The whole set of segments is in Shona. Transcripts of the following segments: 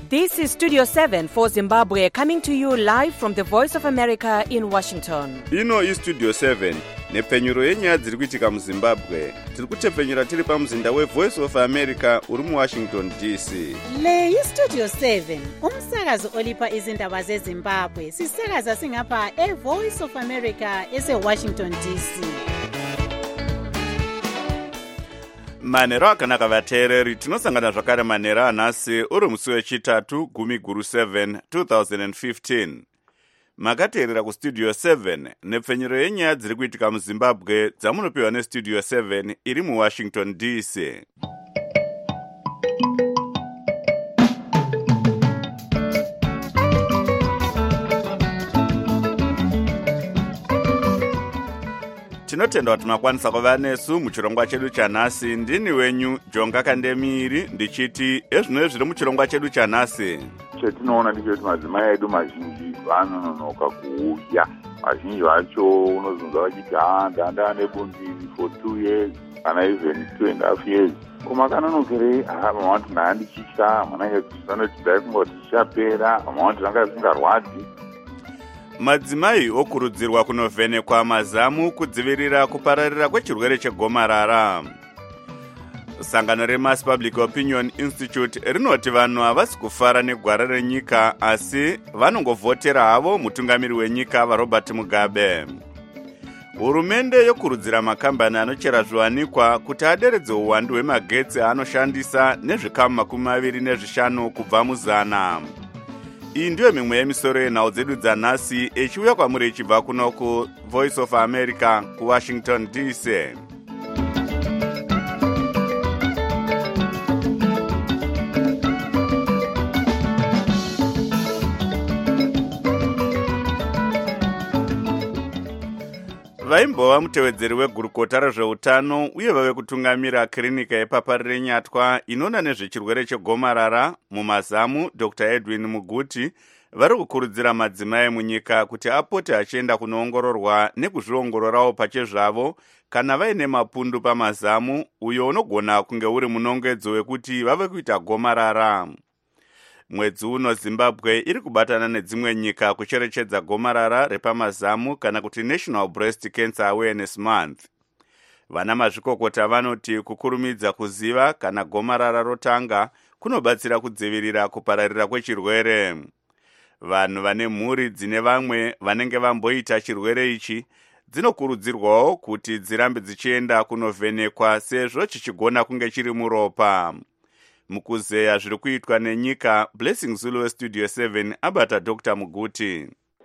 This is Studio 7 for Zimbabwe, coming to you live from the Voice of America in Washington. Ino is Studio 7, nepfenyuro yenyaya dziri kuitika muZimbabwe. Tiri kutepfenyura tiri pamuzinda weVoice of America uri muWashington DC. Le iStudio 7, umsakazo olipa izindaba zeZimbabwe. Sisakaza singapha eVoice of America eseWashington DC. Manero akanaka vateereri, tinosangana zvakare manero anhasi uri musi wechitatu gumi guru 7 2015. Makateerera kuStudio 7 nepfenyuro yenyaya dziri kuitika muZimbabwe dzamunopiwa neStudio 7 iri muWashington DC. Tinotenda kuti makwanisa kuva nesu muchirongwa chedu chanhasi. Ndini wenyu Jonga Kandemiri ndichiti ezvino zviri muchirongwa chedu chanhasi. Chetinoona ndechekuti madzimai edu mazhinji vanononoka kuuya. Vazhinji vacho unozonzwa vachiti ndanga nebundiri for 2 years kana even 2.5 years. Koma kanonokerei vamwe vanoti ndahandichitya manenge vanoti dai kungoti chichapera, vamwe vanoti zvanga zvisingarwadzi. Madzimai okurudzirwa kunovhenekwa mazamu kudzivirira kupararira kwechirwere chegomarara. Sangano reMass Public Opinion Institute rinoti vanhu havasi kufara negwara renyika asi vanongovhotera havo mutungamiri wenyika vaRobert Mugabe. Hurumende yokurudzira makambani anochera zviwanikwa kuti aderedze uwandu hwemagetsi aanoshandisa nezvikamu 25 kubva muzana. Iyi ndiyo mimwe yemisoro yenhau dzedu dzanhasi echiuya kwamuri echibva kuno kuVoice of America kuWashington DC. Vaimbova mutevedzeri wegurukota rezveutano uye vave kutungamira kirinika yePapari reNyatwa inoona nezvechirwere chegomarara mumazamu, Dr. Edwin Muguti, vari kukurudzira madzimai munyika kuti apote achienda kunoongororwa nekuzviongororawo pachezvavo kana vaine mapundu pamazamu uyo unogona kunge uri munongedzo wekuti vave kuita gomarara. Mwedzi uno Zimbabwe iri kubatana nedzimwe nyika kucherechedza gomarara repamazamu kana kuti National Breast Cancer Awareness Month. Vana mazvikokota vanoti kukurumidza kuziva kana gomarara rotanga kunobatsira kudzivirira kupararira kwechirwere. Vanhu vane mhuri dzine vamwe vanenge vamboita chirwere ichi dzinokurudzirwawo kuti dzirambe dzichienda kunovhenekwa sezvo chichigona kunge chiri muropa. Mukuzeya zviri kuitwa nenyika, Blessing Zulu weStudio 7 abata Dr. Muguti.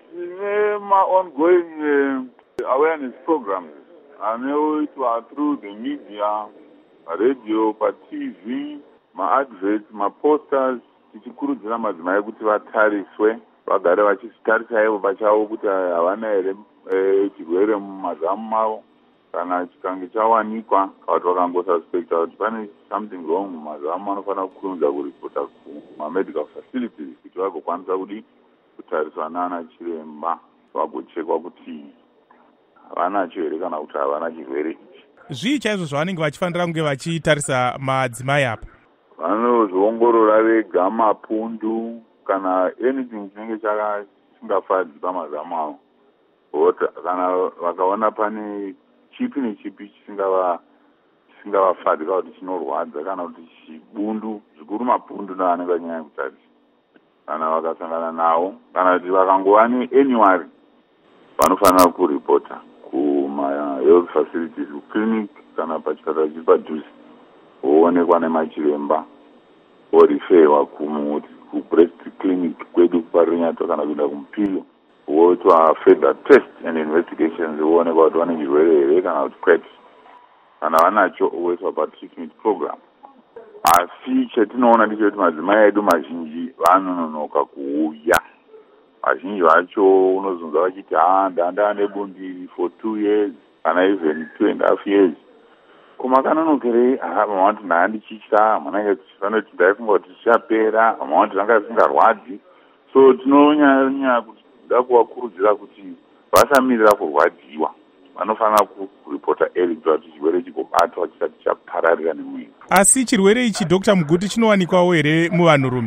Ongoing awareness programs anoitwa through the media, radio, TV, adverts, posters, tichikurudzira madzimai kuti vatariswe, vagare vachisitarisa ivo pachavo kuti havana here chirwere mumazamu mavo. Kana chikange chawanikwa kuti vakangosuspecta kuti pane something wrong mumazamu, vanofanira kukurumidza kuripota kumamedical facilities kuti vagokwanisa kutariswa nana chiremba vagochekwa kuti havanacho here kana kuti havana chirwere ichi. Zvii chaizvo zvavanenge vachifanira kunge vachitarisa madzimai apa? Vanozviongorora vega mapundu kana anything chinenge chingafadzi pamazamu avo. Kana vakaona pane chipi nechipi chisingavafadzi kana kuti chinorwadza kana kuti chibundu, zvikuru mapundu navanenge vanyanya kutarisa. Kana vakasangana nawo kana kuti vakangova neanyuari vanofanira kuripota kuma-health facilities, clinic kana pachipatara chiri padhuze, voonekwa nemachiremba, vorifewa kubreast clinic kwedu kuParirenyatwa kana kuenda kumupiro, voitwa further test and investigations, voonekwa kuti vane chirwere here kana kuti kwete. Kana vanacho voitwa patreatment program. Asi chetinoona ndechekuti madzimai edu mazhinji vanononoka kuuya. Vazhinji vacho unozonzwa vachiti ndanga nebundiri for 2 years kana even 2.5 years. Koma kanonokerei vamwe vanoti ndahandichitya manenge vanoti dai kungoti chichapera, vamwe vanoti zvanga zvisingarwadzi. So tinonyanya kuti ndakuvakurudzira kuti vasamirira kurwadziwa. Vanofanira kuripota early kuti chirwere chigobatwa chisati chapararira nemunyika. Asi chirwere ichi Dr. Muguti chinowanikwawo here muvanhurume?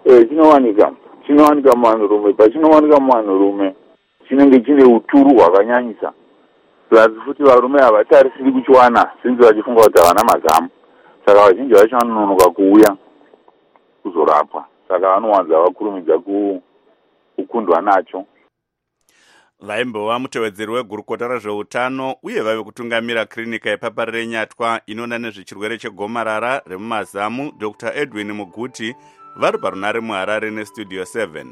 chinowanika muvanhurume. Pachinowanika muvanhurume chinenge chine uturu hwakanyanyisa. Plus futi varume havatarisiri kuchiwana sinzi vachifunga kuti havana mazamu. Saka vazhinji vacho vanononoka kuuya kuzorapwa. Saka vanowanza vakurumidza kukundwa nacho. Vaimbova mutevedzeri wegurukota rezveutano uye vave kutungamira kirinika yePapa renyatwa inoona nezvechirwere chegomarara remumazamu Dr. Edwin Muguti vari parunare muHarare nestudio 7.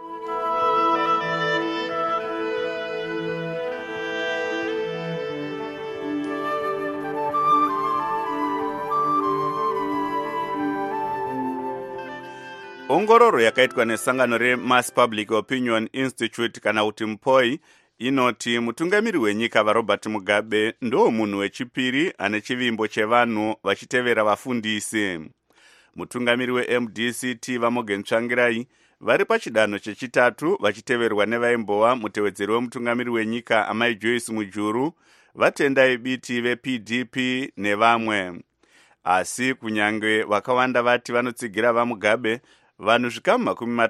Ongororo yakaitwa nesangano reMass Public Opinion Institute kana kuti MPOI inoti mutungamiri wenyika vaRobert Mugabe ndo munhu wechipiri ane chivimbo chevanhu vachitevera vafundisi. Mutungamiri weMDCT vaMorgan Tsvangirai vari pachidanho chechitatu vachiteverwa nevaimbova mutevedzeri wemutungamiri wenyika Amai Joyce Mujuru, vatendai biti vePDP nevamwe. Asi kunyange vakawanda vati vanotsigira vaMugabe, vanhu zvikamu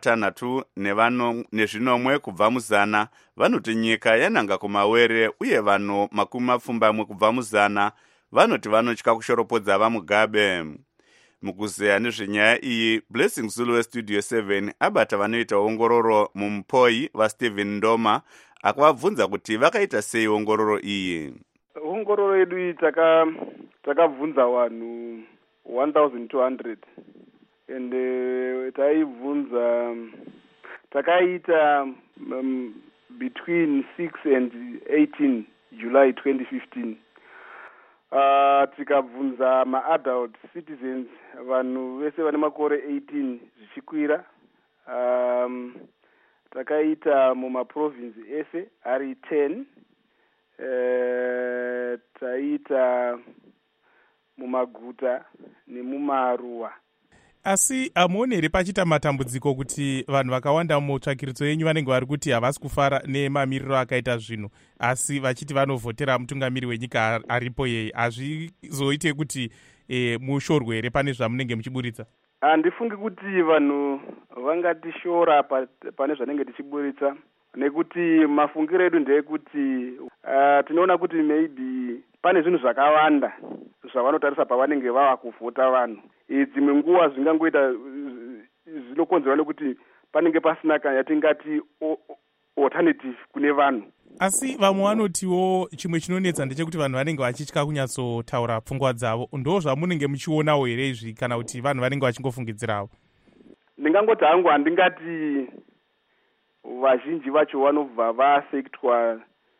60 kubva muzana vanoti nyika yananga kumawere uye vanhu 20 kubva muzana vanoti vanotya kushoropodza vaMugabe. Mukuzeya nezvenyaya iyi, Blessing Zulu westudio 7 abata vanoita ongororo muMPOI vaStephen Ndoma akavabvunza kuti vakaita sei ongororo iyi. Ongororo yedu takabvunza vanhu 1200 and taibvunza takaita between 6 and 18 July 2015. Tikabvunza ma-adult citizens vanhu vese vane makore 18 zvichikwira. Takaita mumaprovince ese ari 10. Taita mumaguta nemumaruwa. Asi amuoni here pachita matambudziko kuti vanhu vakawanda mutsvakiridzo yenyu vanenge vari kuti havasi kufara nemamiriro akaita zvinhu, asi vachiti vanovhotera mutungamiri wenyika aripo yeye? Hazvizoite kuti mushorwe here pane zvamunenge muchiburitsa? Handifungi kuti vanhu vangatishora pane zvanenge tichiburitsa, nekuti mafungiro edu ndeyekuti tinoona kuti maybe pane zvinhu zvakawanda zvavanotarisa pavanenge vava kuvhota vanhu. Dzimwe nguva zvingangoita zvinokonzerwa nekuti panenge pasina yatingati alternative kune vanhu. Asi vamwe vanotiwo chimwe chinonetsa ndechekuti vanhu vanenge vachitya kunyatsotaura pfungwa dzavo. Ndo zvamunenge muchionawo here izvi kana kuti vanhu vanenge vachingofungidzirawo? Ndingangoti hangu handingati vazhinji vacho vanobva vaafektwa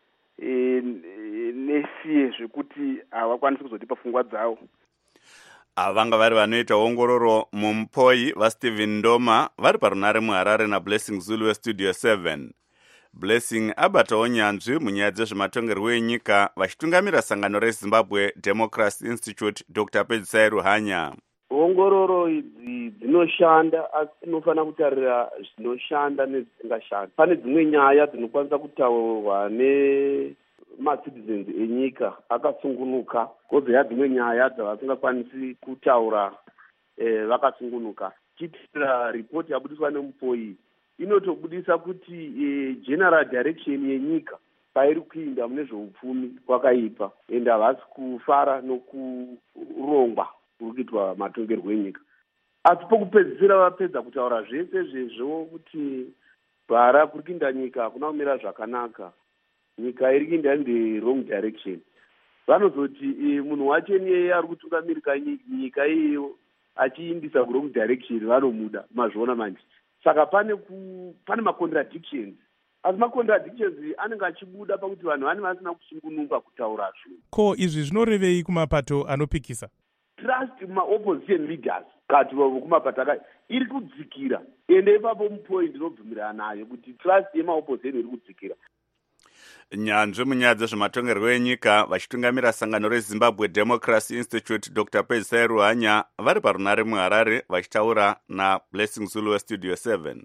nefie zvekuti havakwanisi kuzotipa pfungwa dzavo. Vanga vari vanoita ongororo muMPOI vaStephen Ndoma vari parunare muHarare naBlessing Zulu westudio 7. Blessing abatawo nyanzvi munyaya dzezvematongerwo enyika vachitungamira sangano reZimbabwe Democracy Institute Dr. Pedzisai Ruhanya. Ongororo idzi dzinoshanda, asi tinofanira kutarira zvinoshanda nezvisingashandi. Pane dzimwe nyaya dzinokwanisa kutaurwa nemacitizens enyika akasungunuka, kozoya dzimwe nyaya dzavasingakwanisi kutaura vakasungunuka. Chitira ripoti yabudiswa neMPOI inotobudisa kuti general direction yenyika pairi kuinda mune zveupfumi kwakaipa, ende havasi kufara nokurongwa kurikuitwa matongerwo enyika. Asi pokupedzisira vapedza kutaura zvese zvezvo kuti bara kuri kuinda nyika hakuna kumira zvakanaka, nyika iri kuinda in the wrong direction, vanozoti munhu wacho niyeye ari kutungamirika nyika iyeyo achiindisa wrong direction vanomuda mazviona manje. Saka pane ma-contradictions. Asi ma-contradictions anenge achibuda pakuti vanhu vane vasina kusungunuka kutaura zvinhu. Ko izvi zvinorevei kumapato anopikisa? Trust ma-opposition leaders kati kumapato iri kudzikira, ende ipapo MPOI ndinobvumirana nayo kuti trust yema-opposition iri kudzikira. Nyanzvi munyaya dzezvematongerwo enyika vachitungamira sangano reZimbabwe Democracy Institute Dr. Pedzisai Ruhanya vari parunare muHarare vachitaura naBlessing Zulu westudio 7.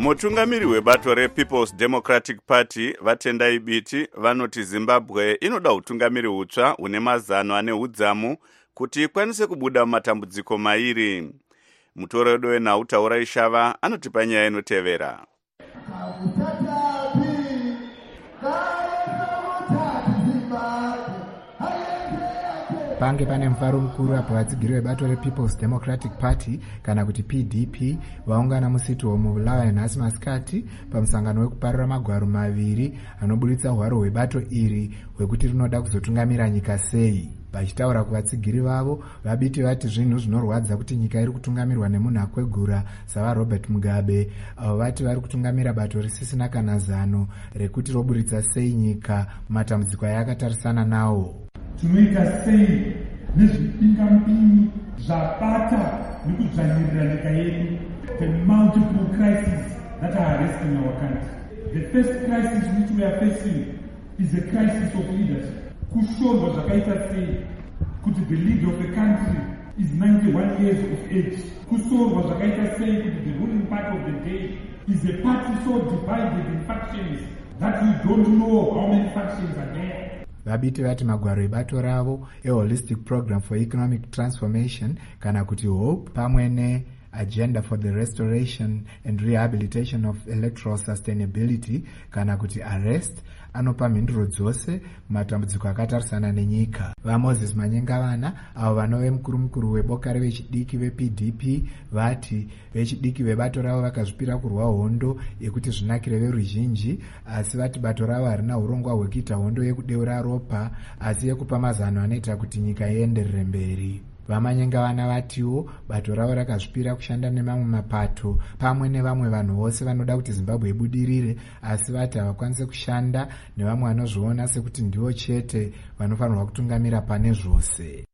mutungamiri webato rePeople's Democratic Party vatendai biti vanoti Zimbabwe inoda utungamiri hutsva hune mazano ane udzamu kuti ikwanise kubuda mumatambudziko mairi. Mutoredo wenhau Taurai Shava anotipa nyaya inotevera. Pange pane mufaro mukuru apo vatsigiri vebato rePeople's Democratic Party kana kuti PDP vaungana musito mubulawayo nhasi masikati pamusangano wekuparura magwaro maviri anobuditsa hwaro hwebato iri hwekuti rinoda kuzotungamira nyika sei. Vachitaura kuvatsigiri vavo, vabiti vati zvinhu zvinorwadza kuti nyika iri kutungamirwa nemunhu akwegura sava Robert Mugabe. Avo vati vari kutungamira bato risisina kana zano rekuti roburitsa sei nyika mumatambudziko ayakatarisana nawo. Tinoita sei nezvipingamupinyi zvabata nekudzvanyirira nyika yedu, the multiple crises that are arresting our country. The first crisis which we are facing is the crisis of leadership. Kushorwa zvakaita sei kuti the leader of the country is 91 years of age. Kushorwa zvakaita sei kuti the ruling party of the day is a party so divided in factions that we don't know how many factions are there. Vabiti vati magwaro ebato ravo Holistic Program for Economic Transformation kana kuti HOPE pamwe ne Agenda for the Restoration and Rehabilitation of Electoral Sustainability kana kuti ARREST anopa mhinduro dzose matambudziko akatarisana nenyika. VaMoses Manyengavana avo vanove mukuru weboka revechidiki vePDP vati vechidiki vebato ravo vakazvipira kurwa hondo yekuti zvinakire veruzhinji, asi vati bato ravo harina urongwa hwekuita hondo yekudeura ropa asi yekupa mazano anoita kuti nyika ienderere mberi. Vamanyengavana vatiwo bato ravo rakazvipira kushanda nemamwe mapato pamwe nevamwe vanhu vose vanoda kuti Zimbabwe ibudirire, asi vati havakwanise kushanda nevamwe vanozviona sekuti ndivo chete vanofanirwa kutungamira pane zvose.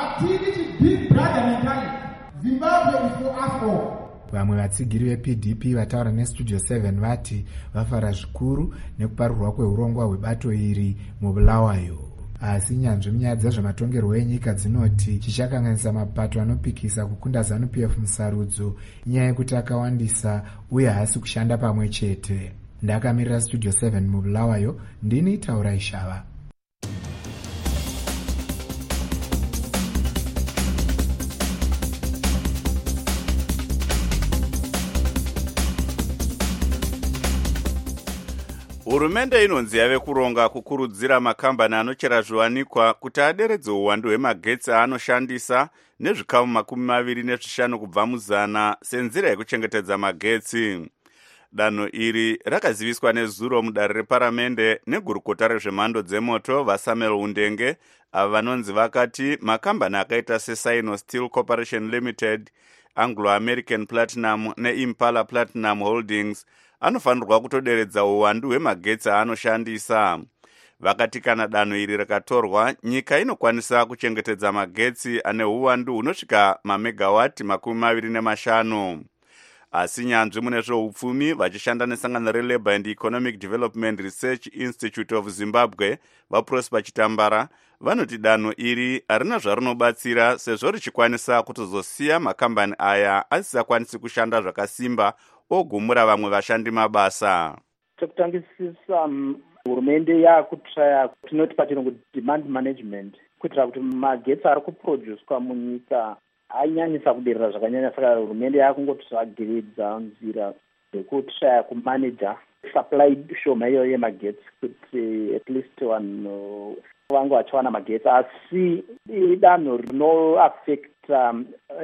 Vamwe vatsigiri vePDP vataura neStudio 7 vati vafara zvikuru nekuparurwa kweurongwa hwebato iri mubulawayo. Asi nyanzvi munyaya dzezvematongerwo enyika dzinoti chichakanganisa mapato anopikisa kukunda ZANU-PF musarudzo inyaya yekuti akawandisa uye haasi kushanda pamwe chete. Ndakamirira Studio 7 mubulawayo, ndini Taurai Shava. Hurumende inonzi yave kuronga kukurudzira makambani anochera zviwanikwa kuti aderedze uwandu hwemagetsi aanoshandisa nezvikamu 25 kubva muzana senzira yekuchengetedza magetsi. Danho iri rakaziviswa nezuro mudare reparamende negurukota rezvemhando dzemoto vaSamuel Undenge, avo vanonzi vakati makambani akaita seSino Steel Corporation Limited, Anglo American Platinum neImpala Platinum Holdings anofanirwa kutoderedza uwandu hwemagetsi aanoshandisa. Vakati kana danho iri rakatorwa, nyika inokwanisa kuchengetedza magetsi ane uwandu hunosvika mamegawati 25. Asi nyanzvi mune zveupfumi vachishanda nesangano reLabour and Economic Development Research Institute of Zimbabwe vaProsper Chitambara vanoti danho iri harina zvarinobatsira sezvo richikwanisa kutozosiya makambani aya asisakwanisi kushanda zvakasimba ogumura vamwe vashandi mabasa. Chekutangisisa hurumende yakutraya tinoti pachirungu demand management kuitira kuti magetsi ari kuproducwa munyika anyanyisa kuderera zvakanyanya, saka hurumende yakungotsvagiridza nzira dzekutraya kumanaja supply shoma iyoyo yemagetsi kuti at least vanhu vange vachiwana magetsi, asi danho rinoaffecta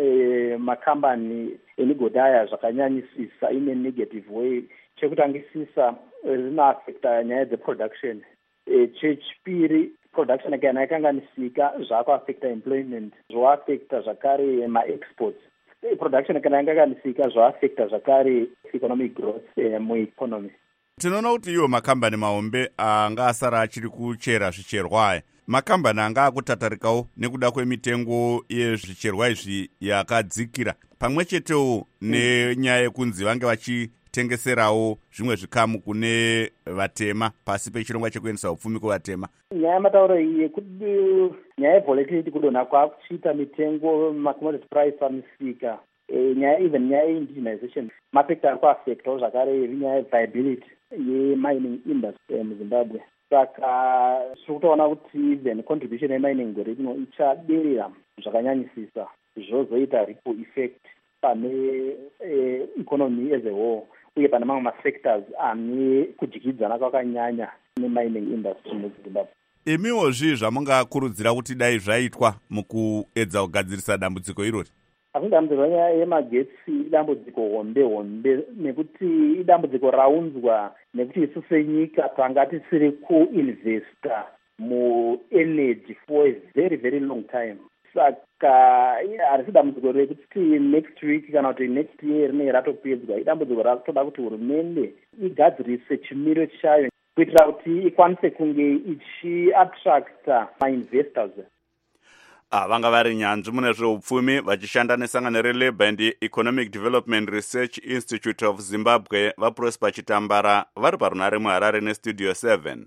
makambani emigodhi aya zvakanyanyisisa ine negative way. Chekutangisisa rinoaffecta nyaya dzeproduction. Chechipiri, production kana yakanganisika zvakuaffecta employment, zvoaffecta zvakare maexports. Production kana yakanganisika zvoaffecta zvakare economic growth mueconomy. Tinoona kuti iwo makambani mahombe anga asara achiri kuchera zvicherwa aya, makambani anga akutatarikawo nekuda kwemitengo yezvicherwa izvi yakadzikira, pamwe chetewo nenyaya yekunzi vange vachitengeserawo zvimwe zvikamu kune vatema pasi pechirongwa chekuendesa upfumi kuvatema. Nyaya yamatauro yekuti nyaya yevolatility kudonha kwakuchiita mitengo macommodity price pamisika nyaya ye-indigenization mafactor ari kuafectawo zvakare nyaya yeviability ye-mining industry muzimbabwe. Saka tiri kutoona kuti even contribution yemining gore rino ichaderera zvakanyanyisisa zvozoita ripple effect pane economy as a whole uye pane mamwe masectors ane kudyidzana kwakanyanya nemining industry muzimbabwe. Imiwo zvamungakurudzira kuti dai zvaitwa mukuedza kugadzirisa dambudziko irori? Asi dambudziko yemagetsi idambudziko hombe nekuti idambudziko raunzwa nekuti isu senyika tanga tisiri kuinvesta muenergy for a very very long time. Saka harisi dambudziko rekuti next week kana kuti next year rinenge ratopedzwa. Idambudziko rakutoda kuti hurumende igadzirise chimiro chayo kuitira kuti ikwanise kunge ichiattracta mainvestors. Vanga vari nyanzvi mune zveupfumi vachishanda nesangano reLabour and Economic Development Research Institute of Zimbabwe vaProsper Chitambara vari parunare muHarare neStudio 7.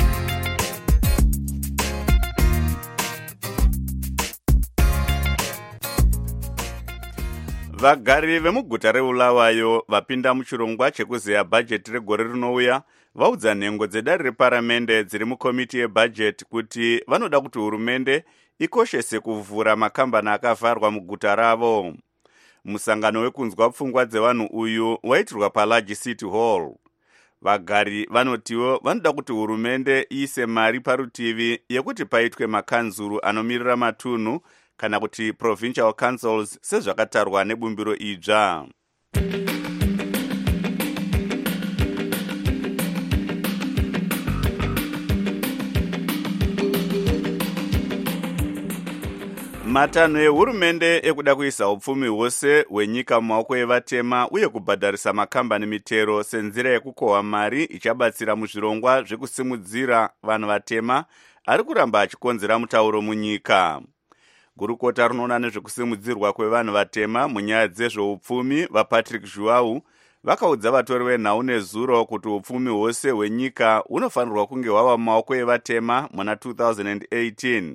Vagari vemuguta reBulawayo vapinda muchirongwa chekuzeya bhajeti regore rinouya vaudza nhengo dzedare reparamende dziri mukomiti yebhajeti kuti vanoda kuti hurumende ikoshese kuvhura makambani akavharwa muguta ravo. Musangano wekunzwa pfungwa dzevanhu uyu waitirwa paLarge City Hall. Vagari vanotiwo vanoda kuti hurumende iise mari parutivi yekuti paitwe makanzuru anomirira matunhu kana kuti provincial councils sezvakatarwa nebumbiro idzva. Matanho ehurumende ekuda kuisa upfumi hwose hwenyika mumaoko evatema uye kubhadharisa makambani mitero senzira yekukohwa mari ichabatsira muzvirongwa zvekusimudzira vanhu vatema ari kuramba achikonzera mutauro munyika. Gurukota rinoona nezvekusimudzirwa kwevanhu vatema munyaya dzezveupfumi vaPatrick Zhuau vakaudza vatori venhau nezuro kuti upfumi hwose hwenyika hunofanirwa kunge hwava mumaoko evatema muna 2018.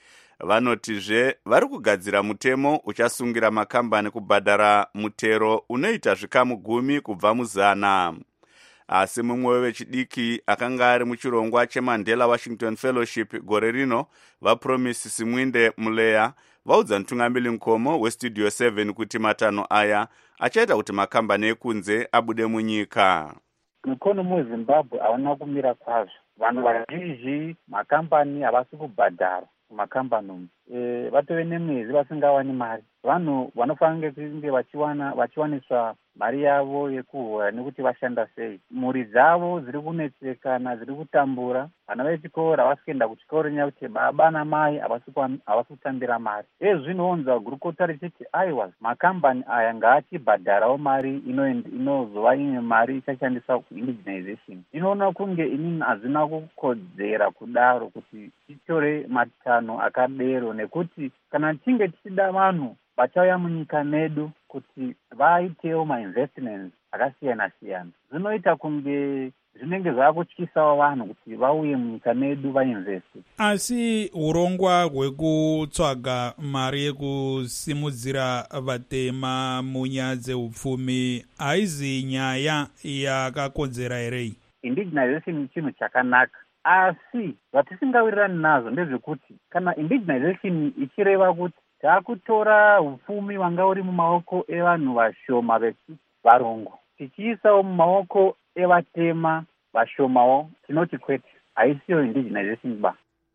Vanotizve vari kugadzira mutemo uchasungira makambani kubhadhara mutero unoita zvikamu 10 kubva muzana. Asi mumwe wevechidiki akanga ari muchirongwa cheMandela Washington Fellowship gore rino vaPromise Simwinde Muleya vaudza mutungamiri mukoma weStudio 7 kuti matanho aya achaita kuti makambani ekunze abude munyika. Ikonomi weZimbabwe hauna kumira kwazvo. Vanhu vazhinji makambani havasi kubhadhara kumakambani vatove nemwezi vasingawani mari. Vanhu vanofanira kunge vachiwaniswa mari yavo yekuhora nekuti vashanda sei. Mhuri dzavo dziri kunetsekana, dziri kutambura. Vana vechikoro havasi kuenda kuchikoro nenyaya kuti baba namai havasi kutambira mari. Zvinoonza gurukota richiti aiwa makambani aya ngaachibhadharawo mari inozova imwe mari ichashandiswa kuindigenization. Inoona kunge inini hazina kukodzera kudaro kuti titore matanho akadero nekuti kana tichinge tichida vanhu vachauya munyika medu kuti vaitewo mainvestments akasiyana-siyana. Zvinoita kunge zvinenge zvakutyisawo vanhu kuti vauye munyika medu vainvesti. Asi urongwa hwekutsvaga mari yekusimudzira vatema munyaya dzeupfumi haizi nyaya yakakonzera herei? Indigenization chinhu chakanaka. Asi zvatisingawirirani nazvo ndezvekuti kana indigenization ichireva kuti takutora upfumi wanga uri mumaoko evanhu vashoma varungu tichiisawo mumaoko evatema vashomawo, tinoti kwete haisiyo indigenization ba.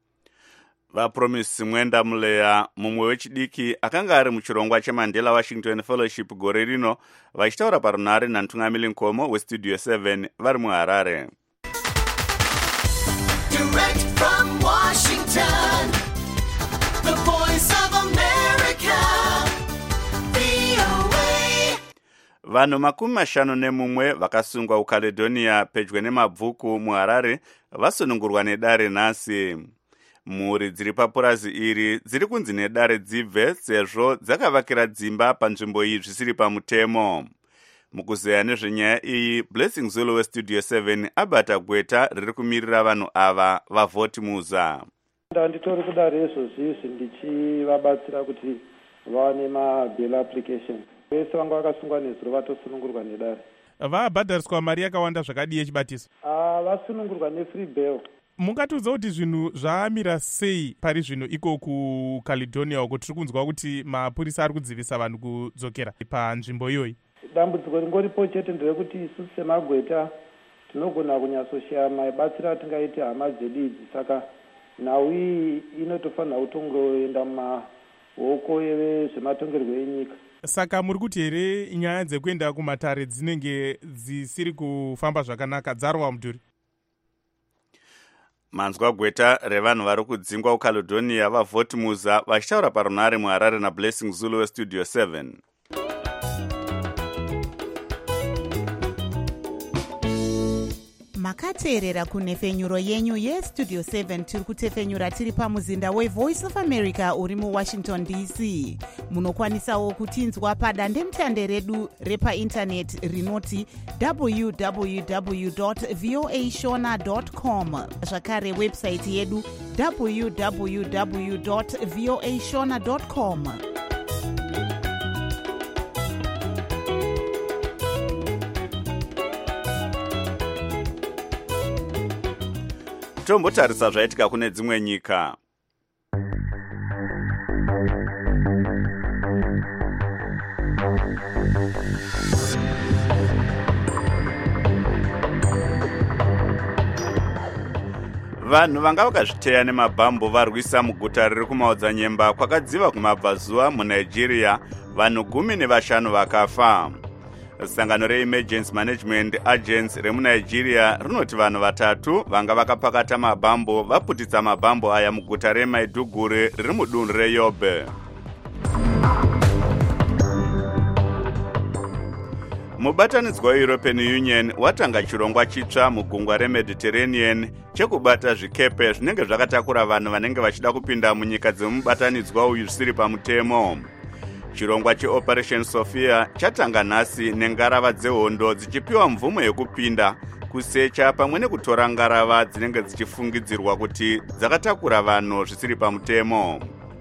VaPromise Simwinde Muleya mumwe wechidiki akanga ari muchirongwa cheMandela Washington Fellowship gore rino vachitaura parunare namutungamiri mukoma weStudio 7 vari muHarare. Direct from Washington, the voice of America, VOA. Vanhu 51 vakasungwa kuCaledonia pedyo nemabvuku muHarare vasunungurwa nedare nhasi. Mhuri dziri papurazi iri dziri kunzi nedare dzibve sezvo dzakavakira dzimba panzvimbo iyi zvisiri pamutemo. Mukuzeya nezvenyaya iyi, Blessing Zulu weStudio 7 abata gweta riri kumirira vanhu ava vavhoti muza. Nditori kudare izvozvi ndichivabatsira kuti vawane mabail application vese vanga vakasungwa nezuro vatosunungurwa nedare. Vabhadhariswa mari yakawanda zvakadii yechibatiso? Vasunungurwa nefree bail. Mungatiudza kuti zvinhu zvamira sei pari zvino iko kuCaledonia uko tiri kunzwa kuti mapurisa ari kudzivisa vanhu kudzokera panzvimbo iyoyi? Dambudziko ringoripo chete nderekuti isusu semagweta tinogona kunyasoshaya maibatsiro atingaiti hama dzedu idzi, saka nhau iyi inotofanira kutongoenda mumaoko ezvematongerwo enyika. Saka muri kuti here nyaya dzekuenda kumatare dzinenge dzisiri kufamba zvakanaka, dzarwa mudhuri? Manzwa gweta revanhu vari kudzingwa kuCaledonia vavhoti muza vachitaura parunare muHarare naBlessing Zulu weStudio 7. Makateerera kunhefenyuro yenyu yeStudio 7 tiri kutefenyura tiri pamuzinda weVoice of America uri muWashington DC. Munokwanisawo kutinzwa padandemutande redu repaindaneti rinoti www.voashona.com, zvakare website yedu www.voashona.com. Tombotarisa zvaitika kune dzimwe nyika. Vanhu vanga vakazviteya nemabhambo varwisa muguta riri kumaodzanyemba kwakadziva kumabvazuva muNigeria, vanhu 15 vakafa. Sangano reEmergency Management Agency remuNigeria rinoti vanhu 3 vanga vakapakata mabhambo vaputitsa mabhambo aya muguta reMaiduguri riri mudunhu reYobe. Mubatanidzwa weEuropean Union watanga chirongwa chitsva mugungwa reMediterranean chekubata zvikepe zvinenge zvakatakura vanhu vanenge vachida kupinda munyika dzemubatanidzwa uyu zvisiri pamutemo. Chirongwa cheOperation Sophia chatanga nhasi nengarava dzehondo dzichipiwa mvumo yekupinda kusecha pamwe nekutora ngarava dzinenge dzichifungidzirwa kuti dzakatakura vanhu zvisiri pamutemo.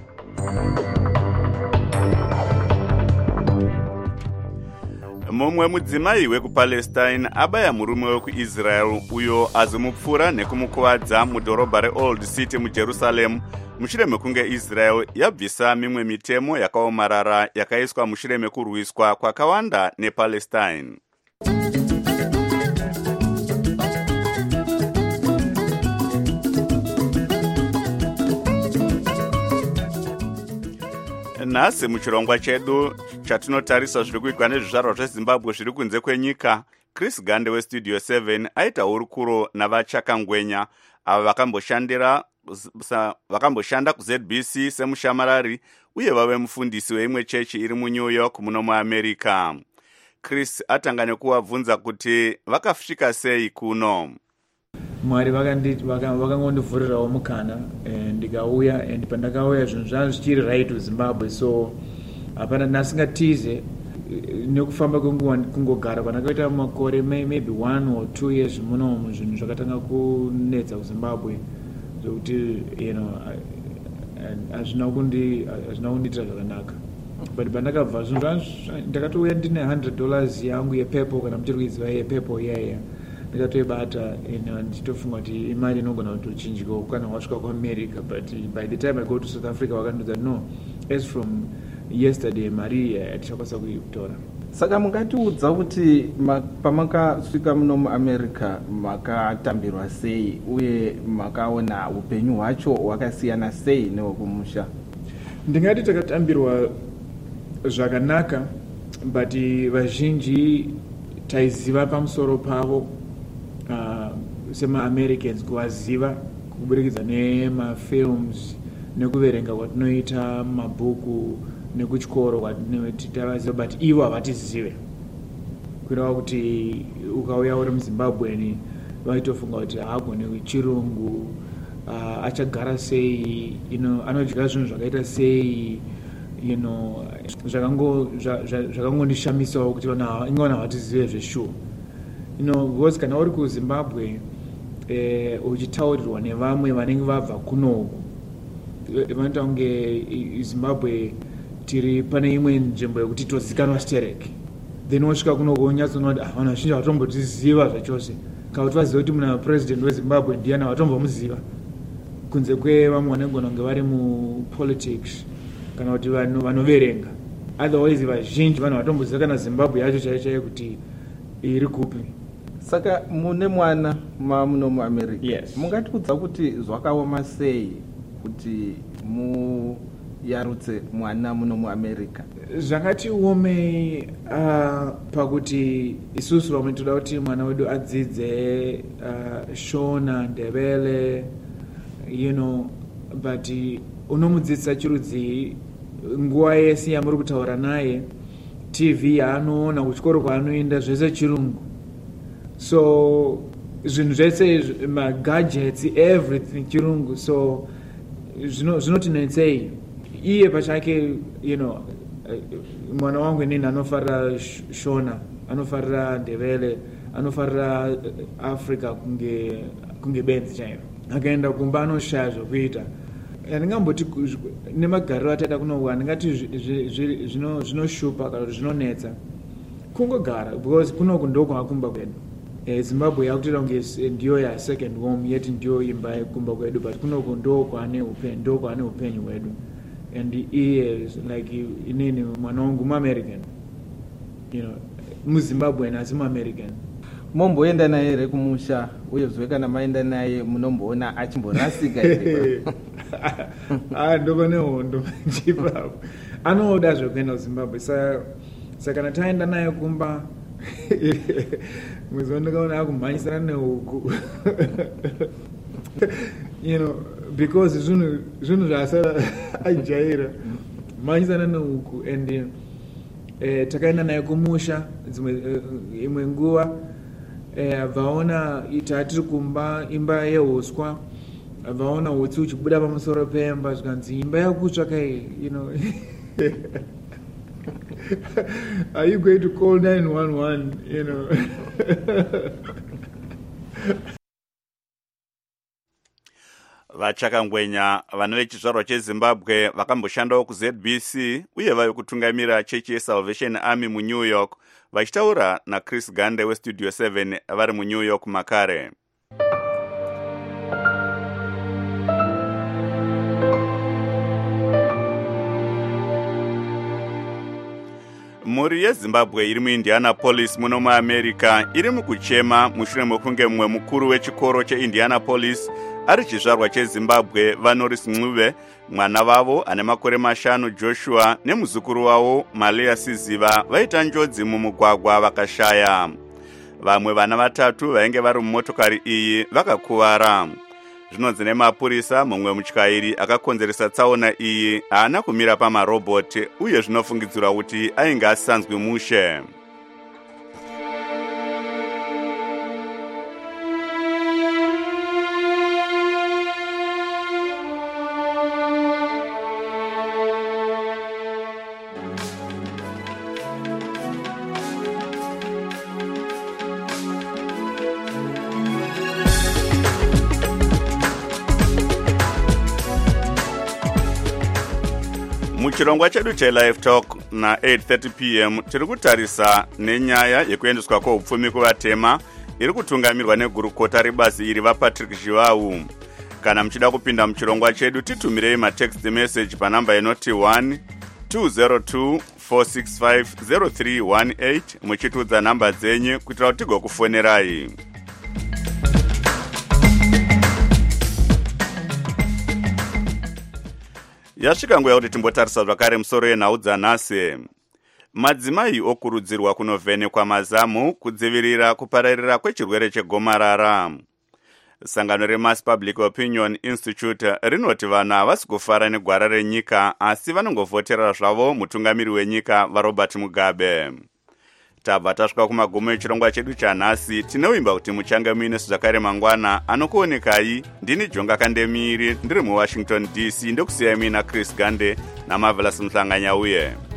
Mumwe mudzimai wekuPalestine abaya murume wekuIsrael uyo azimupfura nekumukuvadza mudhorobha reOld City muJerusaremu mushure mekunge Israel yabvisa mimwe mitemo yakaomarara yakaiswa mushure mekurwiswa kwakawanda nePalestine. Nhasi muchirongwa chedu chatinotarisa zviri kuitwa nezvizvarwa zveZimbabwe zviri kunze kwenyika, Chris Gande weStudio 7 aita hurukuro navachakangwenya ava vakamboshanda kuZBC semushamarari uye vave mufundisi weimwe chechi iri muNew York muno muAmerica. Chris atanga nekuvabvunza kuti vakasvika sei kuno. Mwari vakangondivhurirawo mukana ndikauya, and pandakauya zvinhu zvanga zvichiri right kuZimbabwe, so hapana ndasingatize nekufamba kwenguva kungogara kwandakaita makore maybe 1 or 2 years munomu zvinhu zvakatanga kunetsa kuZimbabwe zvokuti hazvina kundiitira zvakanaka. But pandakabva zvinhu ndakatouya ndine $100 yangu yepepo, kana muchiri kuiziva yepepo yaya ndikatoibata ndichitofunga kuti imari inogona kutochinjikawo kana wasvika kuAmerica. But by the time I go to South Africa vakandiudza no, as from yesterday mari hatichakwanisa kuitora. Saka mungatiudza kuti pamakasvika muno muAmerica makatambirwa sei uye makaona upenyu hwacho hwakasiyana sei newekumusha? Ndingati takatambirwa zvakanaka, but vazhinji taiziva pamusoro pavo sema-Americans, kuvaziva kuburikidza nemafilms nekuverenga kwatinoita mabhuku nekuchikoro kwatinoti tavaziva, but ivo havatizive. Kureva kuti ukauya uri muZimbabweni vaitofunga kuti haagone chirungu, achagara sei, anodya zvinhu zvakaita sei, zvakangondishamisawo kuti ingona havatizive zveshuwa. Because kana uri kuZimbabwe uchitaurirwa nevamwe vanenge vabva kunoku, vanoita kunge Zimbabwe tiri pane imwe nzvimbo yekuti tozikanwa stereki, then wasvika kuno konyatsoona kuti vanhu vazhinji vatombotiziva zvachose, kana kuti vaziva kuti muna president wezimbabwe ndiana vatombomuziva kunze kwevamwe vanogona kunge vari mupolitics kana kuti vanhu vanoverenga. Otherwise vazhinji vanhu vatomboziva kana zimbabwe yacho chaiyo kuti iri kupi. Saka mune mwana muno muamerica, yes. Mungatiudza kuti zvakaoma sei kuti muyarutse mwana muno muamerica? Zvakatiomei pakuti isusu vamwe toda kuti mwana wedu adzidze Shona, Ndebele, but unomudzidzisa chirudzi nguva yese yamuri kutaura naye, TV yaanoona, kuchikoro kwaanoenda zvese chirungu. So zvinhu zvese magadgets everything chirungu. So zvinotinetsei iye pachake, mwana wangu inini anofarira Shona, anofarira Ndebele, anofarira Africa kunge benzi chaivo. Akaenda kumba anoshaya zvokuita. Handingamboti nemagariro ataita kunoku, handingati zvinoshupa kana kuti zvinonetsa. Kungogara, because kunoku ndokwakumba kwedu. Zimbabwe yakutoita kunge ndiyo ya second home, yeti ndiyo imba yekumba kwedu, but kunoku ndokwane upenyu hwedu. And iye like inini mwana wangu muAmerican, muZimbabwean asi muAmerican. Momboenda naye here kumusha, uyezve kana maenda naye munomboona achimborasika here? Ndova nehondo chipapo. Anoda zvokuenda kuZimbabwe, saka kana taenda naye kumba mwezi wandakaona akumhanyisana nehuku. Because zvinhu zvaasara ajaira mhanyisana nehuku. And takaenda naye kumusha imwe nguva, vaona tatiri kumba imba yeuswa, vaona utsi uchibuda pamusoro pemba, zvikanzi imba yakutsvaka iyi, are you going to call 911, Vachakangwenya vana vechizvarwa cheZimbabwe vakamboshandawo kuZBC uye vave kutungamira chechi yeSalvation Army muNew York, vachitaura naChris Gande weStudio 7 vari muNew York makare. Mhuri yeZimbabwe iri muIndianapolis muno muAmerica iri mukuchema mushure mekunge mumwe mukuru wechikoro cheIndianapolis ari chizvarwa cheZimbabwe Vanoris Ncube, mwana vavo ane makore 5 Joshua nemuzukuru wavo Malia Siziva vaita njodzi mumugwagwa vakashaya. Vamwe vana 3 vainge vari mumotokari iyi vakakuvara. Zvinonzi nemapurisa mumwe mutyairi akakonzeresa tsaona iyi haana kumira pamarobhoti uye zvinofungidzirwa kuti ainge asanzwi mushe. Muchirongwa chedu cheLive Talk na 8:30 p.m. tiri kutarisa nenyaya yekuendeswa kwoupfumi kuvatema iri kutungamirwa negurukota rebazi iri vaPatrick Zhivau. Kana muchida kupinda muchirongwa chedu titumirei matext message panamba inoti 1-202-465-0318 muchitudza namba dzenyu kuitira kuti tigokufonerai. Yasvika nguva kuti timbotarisa zvakare musoro yenhau dzanhasi. Madzimai okurudzirwa kunovhenekwa mazamu kudzivirira kupararira kwechirwere chegomarara. Sangano reMass Public Opinion Institute rinoti vanhu havasi kufara negwara renyika asi vanongovhotera zvavo mutungamiri wenyika vaRobert Mugabe. Tabva tasvika kumagumo echirongwa chedu chanhasi. Tinovimba kuti muchange muine zvakare mangwana. Anokuonekai ndini Jonga Kandemiri ndiri muWashington DC ndokusiyai muina Chris Gande naMarvelous Mhlanganyauye.